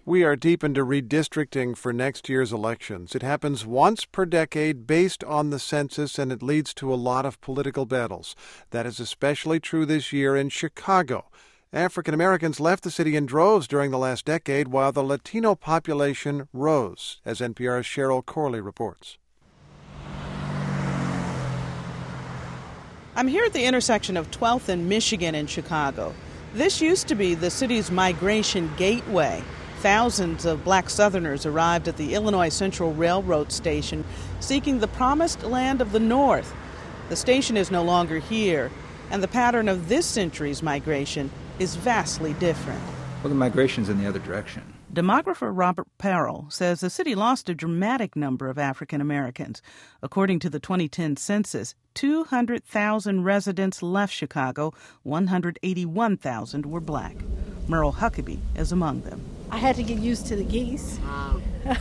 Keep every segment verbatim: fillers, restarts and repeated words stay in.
We are deep into redistricting for next year's elections. It happens once per decade based on the census, and it leads to a lot of political battles. That is especially true this year in Chicago. African Americans left the city in droves during the last decade, while the Latino population rose, as N P R's Cheryl Corley reports. I'm here at the intersection of twelfth and Michigan in Chicago. This used to be the city's migration gateway. Thousands of black Southerners arrived at the Illinois Central Railroad station seeking the promised land of the North. The station is no longer here, and the pattern of this century's migration is vastly different. Well, the migration's in the other direction. Demographer Robert Perrell says the city lost a dramatic number of African Americans. According to the twenty ten census, two hundred thousand residents left Chicago, one hundred eighty-one thousand were black. Merle Huckabee is among them. I had to get used to the geese. Wow.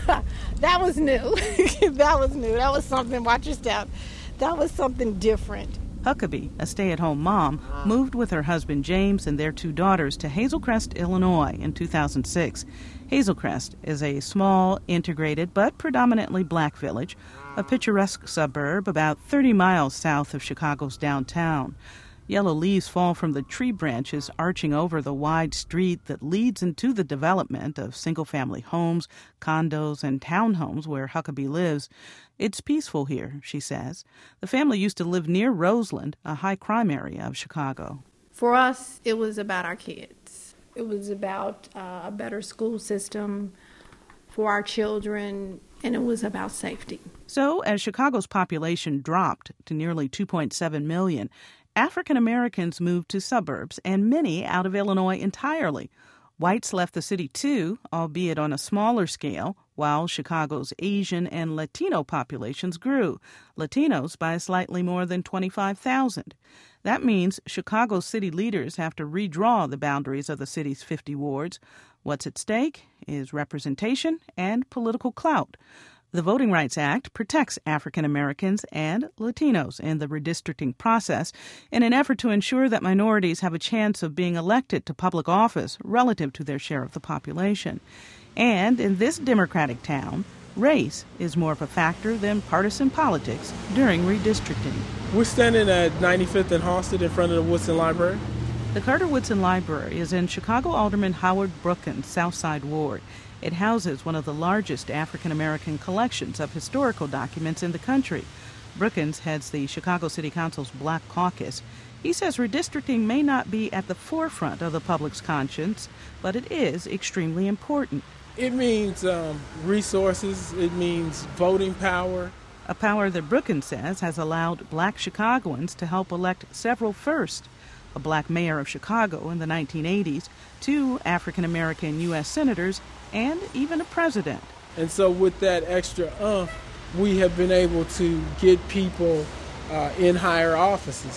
That was new. That was new. That was something, watch your step. That was something different. Huckabee, a stay-at-home mom, moved with her husband James and their two daughters to Hazel Crest, Illinois in two thousand six. Hazel Crest is a small, integrated, but predominantly black village, a picturesque suburb about thirty miles south of Chicago's downtown. Yellow leaves fall from the tree branches arching over the wide street that leads into the development of single-family homes, condos, and townhomes where Huckabee lives. It's peaceful here, she says. The family used to live near Roseland, a high-crime area of Chicago. For us, it was about our kids. It was about uh, a better school system for our children, and it was about safety. So, as Chicago's population dropped to nearly two point seven million, African Americans moved to suburbs, and many out of Illinois entirely. Whites left the city too, albeit on a smaller scale, while Chicago's Asian and Latino populations grew, Latinos by slightly more than twenty-five thousand. That means Chicago's city leaders have to redraw the boundaries of the city's fifty wards. What's at stake is representation and political clout. The Voting Rights Act protects African Americans and Latinos in the redistricting process in an effort to ensure that minorities have a chance of being elected to public office relative to their share of the population. And in this Democratic town, race is more of a factor than partisan politics during redistricting. We're standing at ninety-fifth and Halsted in front of the Woodson Library. The Carter Woodson Library is in Chicago Alderman Howard Brookins' South Side Ward. It houses one of the largest African-American collections of historical documents in the country. Brookins heads the Chicago City Council's Black Caucus. He says redistricting may not be at the forefront of the public's conscience, but it is extremely important. It means um, resources. It means voting power. A power that Brookins says has allowed black Chicagoans to help elect several firsts. A black mayor of Chicago in the nineteen eighties, two African-American U S senators, and even a president. And so with that extra umph, we have been able to get people uh, in higher offices.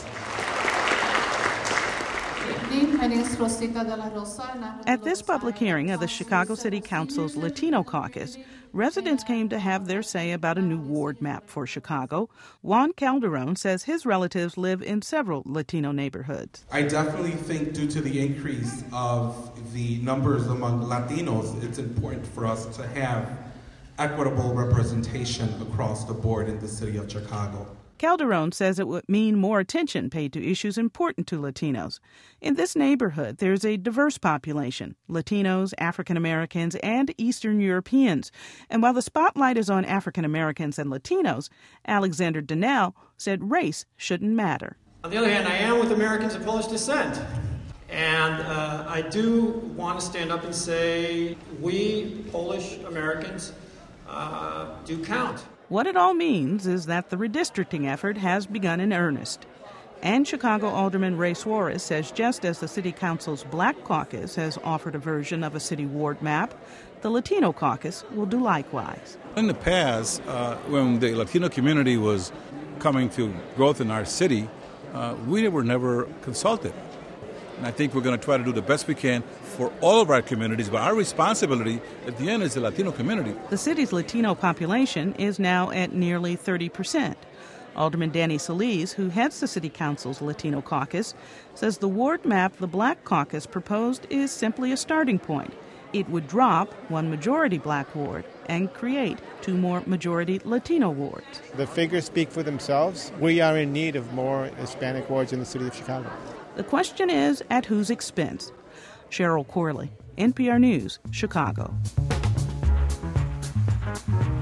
At this public hearing of the Chicago City Council's Latino Caucus, residents came to have their say about a new ward map for Chicago. Juan Calderon says his relatives live in several Latino neighborhoods. I definitely think due to the increase of the numbers among Latinos, it's important for us to have equitable representation across the board in the city of Chicago. Calderon says it would mean more attention paid to issues important to Latinos. In this neighborhood, there's a diverse population, Latinos, African Americans, and Eastern Europeans. And while the spotlight is on African Americans and Latinos, Alexander Donnell said race shouldn't matter. On the other hand, I am with Americans of Polish descent. And uh, I do want to stand up and say we Polish Americans uh, do count. What it all means is that the redistricting effort has begun in earnest. And Chicago Alderman Ray Suarez says just as the City Council's Black Caucus has offered a version of a city ward map, the Latino Caucus will do likewise. In the past, uh, when the Latino community was coming to growth in our city, uh, we were never consulted. And I think we're going to try to do the best we can for all of our communities, but our responsibility at the end is the Latino community. The city's Latino population is now at nearly thirty percent. Alderman Danny Solis, who heads the City Council's Latino Caucus, says the ward map the Black Caucus proposed is simply a starting point. It would drop one majority black ward and create two more majority Latino wards. The figures speak for themselves. We are in need of more Hispanic wards in the city of Chicago. The question is, at whose expense? Cheryl Corley, N P R News, Chicago.